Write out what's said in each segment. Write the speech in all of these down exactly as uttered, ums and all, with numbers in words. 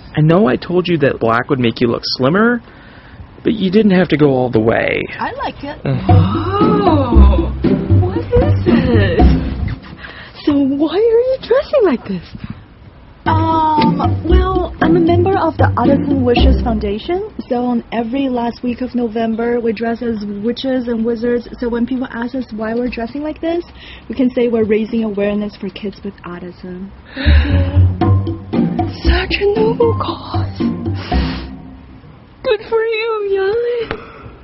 I know I told you that black would make you look slimmer, but you didn't have to go all the way. I like it. Oh, what is this? So why are you dressing like this? Um, well, I'm a member of the Artisan Wishes Foundation. So on every last week of November, we dress as witches and wizards. So when people ask us why we're dressing like this, we can say we're raising awareness for kids with autism. Such a noble cause. Good for you, Yali.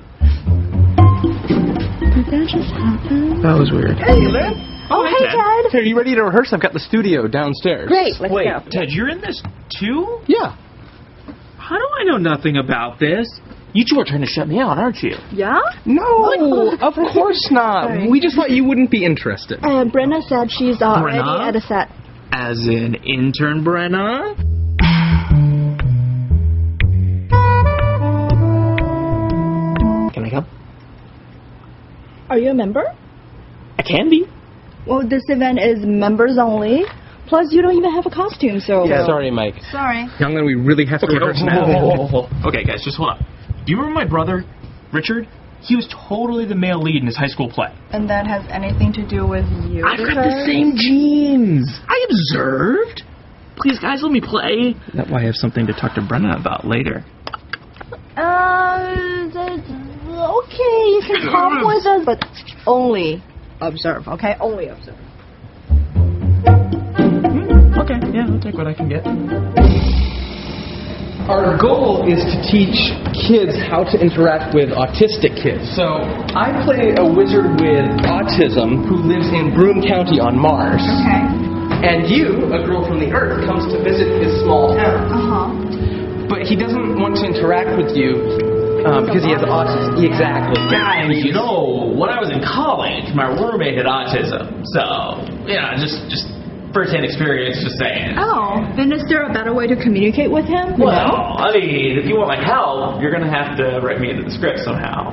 Did that just happen? That was weird. Hey, Lynn. Oh, hey, Ted. Hey, are you ready to rehearse? I've got the studio downstairs. Great, let's Wait, go. Ted, you're in this too? Yeah. How do I know nothing about this? You two are trying to shut me out, aren't you? Yeah? No, of course not. Sorry. We just thought you wouldn't be interested. Uh, Brenna said she's already Brenna? at the set. As in intern Brenna? Can I come? Are you a member? I can be. Well, this event is members only. Plus, you don't even have a costume, so... Yeah, sorry, Mike. Sorry. Young Lynn, we really have to Okay, rehearse oh, now. oh, oh, oh. Okay, guys, just hold on. Do you remember my brother, Richard? He was totally the male lead in his high school play. And that has anything to do with you? I've got the same genes. I observed. Please, guys, let me play. That way I have something to talk to Brenna about later. Uh, that's- okay, you can come with us, but only observe, okay? Only observe. Okay, yeah, I'll take what I can get. Our goal is to teach kids how to interact with autistic kids. So I play a wizard with autism who lives in Broome County on Mars. Okay. And you, a girl from the Earth, comes to visit his small town. Uh-huh. But he doesn't want to interact with you um, because he has autism. Exactly. Guys, you know, when I was in college, my roommate had autism. So, yeah, just just first-hand experience, just saying. Oh, then is there a better way to communicate with him? Well, I mean, if you want my help, you're going to have to write me into the script somehow.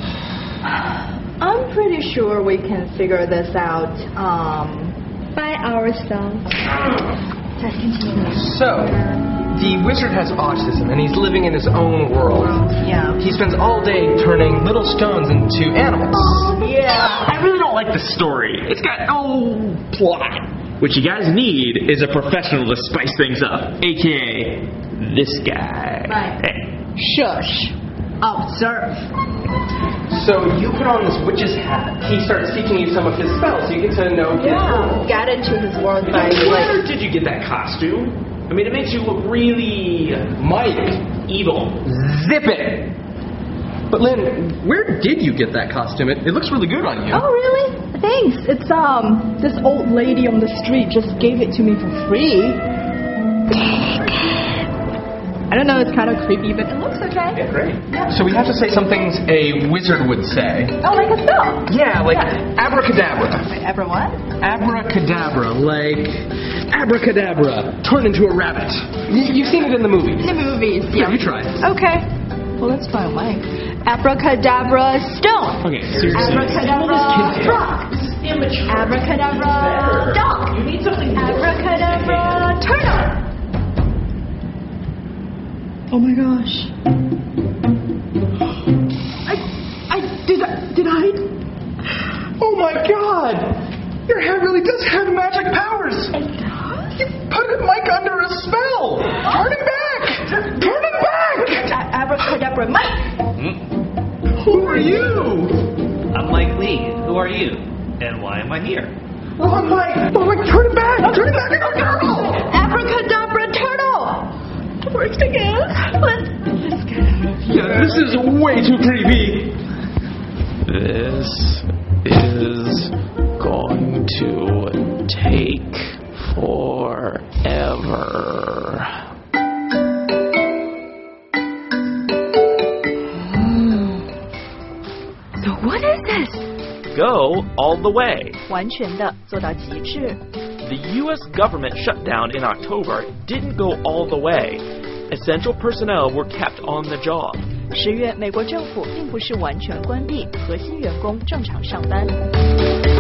I'm pretty sure we can figure this out um, by ourselves. Let's continue. So, the wizard has autism, and he's living in his own world. Yeah. He spends all day turning little stones into animals. Yeah, I really don't like the story. It's got no plot. What you guys need is a professional to spice things up, a k a this guy. Right. Hey. Shush. Observe. So you put on this witch's hat. He starts teaching you some of his spells so you get to know his Yeah. world. Get into his world by Where like... did you get that costume? I mean, it makes you look really Mike, evil. zip it! But Lynn, where did you get that costume? It, it looks really good on you. Oh, really? Thanks. It's, um, this old lady on the street just gave it to me for free. I don't know, it's kind of creepy, but it looks okay. Yeah, great. So we have to say some things a wizard would say. Oh, like a spell. Yeah, like Yeah. abracadabra. Everyone? Abracadabra, like abracadabra, turn into a rabbit. Y- you've seen it in the movies. In the movies, Here, yeah. you try it. Okay. Well, let's try Mike. Abracadabra stone. Okay, seriously. Abracadabra rock. Abracadabra dog. You need something Abracadabra turtle. Oh my gosh. I, I, did I, did I? Oh my god! Your hair really does have magic powers! It does? You put Mike under a spell! Turn it back! Turn it back! Abracadabra Mike. Who are you? I'm Mike Lee. Who are you? And why am I here? Wrong Mike! Oh Mike, turn it back! Turn it back into a turtle! Abracadabra turtle. It worked again. Let's, let's get out of here. Yeah, this is way too creepy. This is going to take forever. So what is this? Go all the way. 完全的做到极致。 The U S government shutdown in October didn't go all the way. Essential personnel were kept on the job. 十月，美国政府并不是完全关闭，核心员工正常上班。